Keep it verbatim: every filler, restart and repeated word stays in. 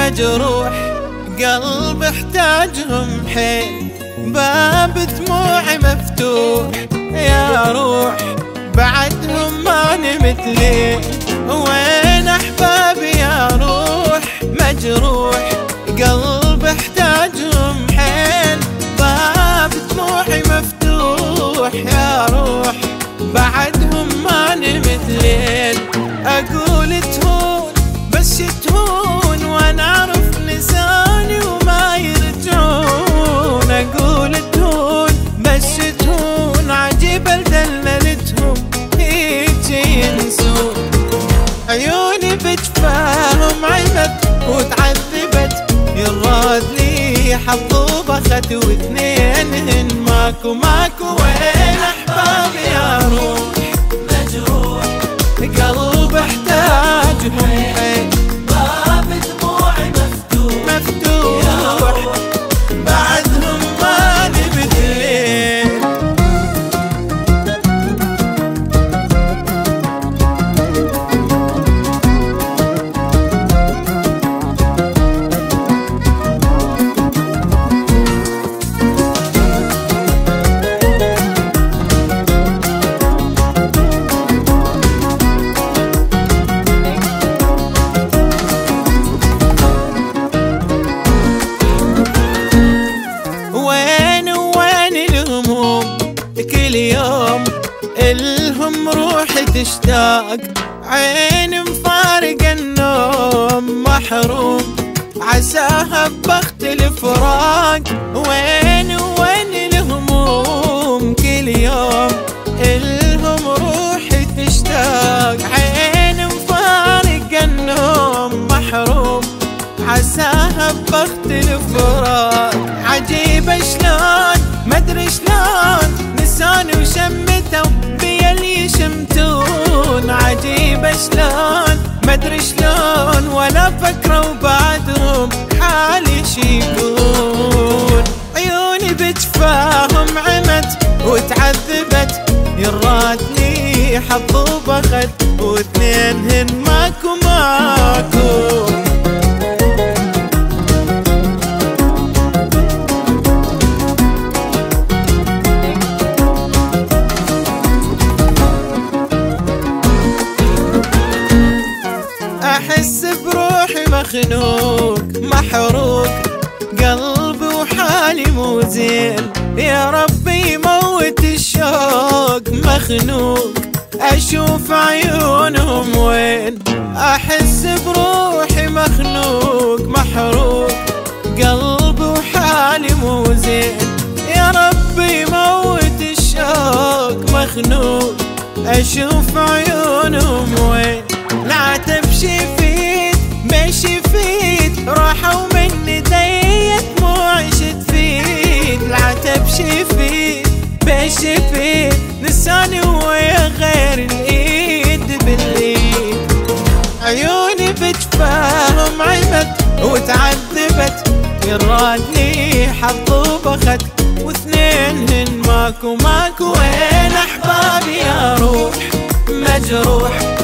مجروح، قلب احتاجهم حيل، باب دموعي مفتوح يا روح، بعدهم ما نمت ليل. وين احبابي يا روح مجروح، قلب احتاجهم حيل، باب دموعي مفتوح يا روح، بعدهم ما نمت ليل. اقول تهون بس تهون وانا اعرف لساني وما يرجعون، اقول تهون بس تهون عجيب لدللتهم هيجي ينسون. عيوني بجفاهم عمت وتعذبت، يراد لي حظ وبخت واثنين ماكو ماكو. وين احبابي يا روح مجروح، قلب احتاجهم حيل، باب دموعي مفتوح مفتوح، بعدهم ما نبت ليل. كل يوم الهم روحي تشتاق، عين مفارق النوم محروم، عساها ببخت الفراق. وين وين الهموم كل يوم الهم روحي تشتاق، عين مفارق النوم محروم، عساها ببخت الفراق. عجيبة شلون مدري شلون نساني وشمتوا بيل يشمتون، عجيبة شلون مدري شلون ولا فكروا بعدهم حالي شيكون. عيوني بجفاهم عمت وتعذبت، يراد لي حظ وبخت واثنين هن ماكو ماكو. أحس بروحي مخنوق محروق، قلبي وحالي مو زين، يا ربي يموت الشوق مخنوق، أشوف عيونهم وين. أحس بروحي مخنوق محروق، قلبي وحالي مو زين، يا ربي يموت الشوق مخنوق، أشوف عيونهم وين. لا تمشي فيت ماشي فيت، راحوا مني دي دموعي شتفيت. لا تمشي فيت ماشي فيت، نساني ويا غير الايد بالايد. عيوني بجفاهم عمت وتعذبت، يراد لي حظ وبخت واثنين هن ماكو ماكو. وين احبابي يا روح مجروح،